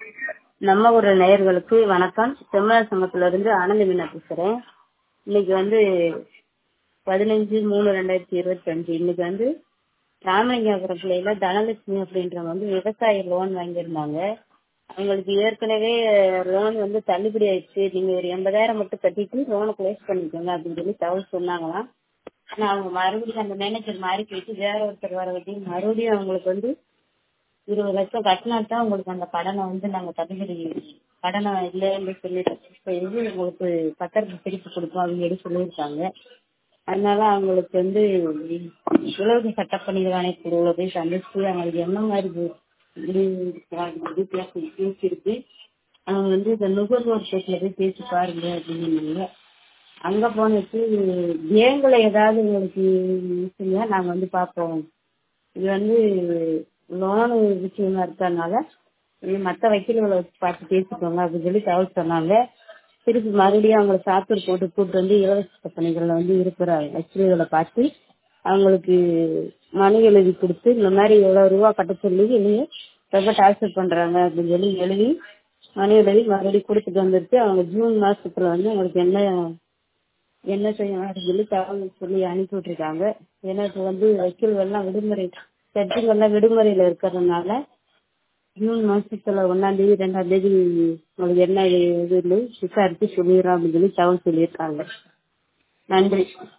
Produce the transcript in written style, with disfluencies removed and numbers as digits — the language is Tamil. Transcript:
நம்ம ஊர் நேயர்களுக்கு வணக்கம். செம்மலர் சங்கத்துல இருந்து ஆனந்த மீனா பேசுறேன். இன்னைக்கு 15/3/2025. இன்னைக்கு ராமலிங்கபுரம் பிள்ளையில தனலட்சுமி அப்படின்றவங்க விவசாய லோன் வாங்கியிருந்தாங்க. அவங்களுக்கு ஏற்கனவே லோன் தள்ளுபடி ஆயிடுச்சு, நீங்க ஒரு 80,000 மட்டும் கட்டிட்டு லோனை க்ளோஸ் பண்ணிக்கோங்க அப்படின்னு சொல்லி தகவல் சொன்னாங்களாம். ஆனா அவங்க மறுபடியும் அந்த மேனேஜர் மாறி போயிட்டு வேற ஒருத்தர் வர வச்சு மறுபடியும் அவங்களுக்கு 20 லட்சம் கட்டினால்தான் உங்களுக்கு அந்த கடனை நாங்க தள்ளுபடி கடனை இல்லைன்னு சொல்லிட்டு உங்களுக்கு பத்திரத்தை திருப்பி கொடுப்போம் அப்படின்னு சொல்லியிருக்காங்க. அதனால அவங்களுக்கு உலக சட்டப்பணிகள் ஆணையத்தில் போய் சந்திச்சு அவங்களுக்கு என்ன மாதிரி பேசியிருக்கு, அவங்க இந்த நுகர்வோர் பேச்சுல போய் பேசி பாருங்க அப்படின்னு. அங்க போனது பேங்குல ஏதாவது உங்களுக்கு யூஸ்ங்க நாங்க பார்ப்போம், இது லோனு விஷயமா இருக்கறதுனால மற்ற வக்கீல்களை பார்த்து பேசிக்கோங்க அப்படின்னு சொல்லி தகவல் சொன்னாங்க. திருப்பி மறுபடியும் அவங்களை சாத்தூர் போட்டு கூப்பிட்டு இலவச பணிகள்ல இருக்கிற வக்கீல்களை பார்த்து அவங்களுக்கு மனு எழுதி கொடுத்து இந்த மாதிரி எவ்வளவு ரூபா கட்ட சொல்லி இல்லையே ரொம்ப டார்ச்சர் பண்றாங்க அப்படின்னு சொல்லி எழுதி மனு எழுதி மறுபடியும் கொடுத்துட்டு வந்துருச்சு. அவங்க ஜூன் மாசத்துல அவங்களுக்கு என்ன செய்யணும் அப்படின்னு சொல்லி தகவல் சொல்லி அனுப்பி விட்டுருக்காங்க. ஏன்னா இப்ப வக்கீல்கள்லாம் விடுமுறை, சர்ச்சுகள்லாம் விடுமுறையில இருக்கிறதுனால ஜூன் மாசத்துல 1ஆம் தேதி 2ஆம் தேதி உங்களுக்கு என்ன இது விசாரிச்சு சொல்லிடுறோம் அப்படின்னு சொல்லி தகவல் சொல்லியிருக்காங்க. நன்றி.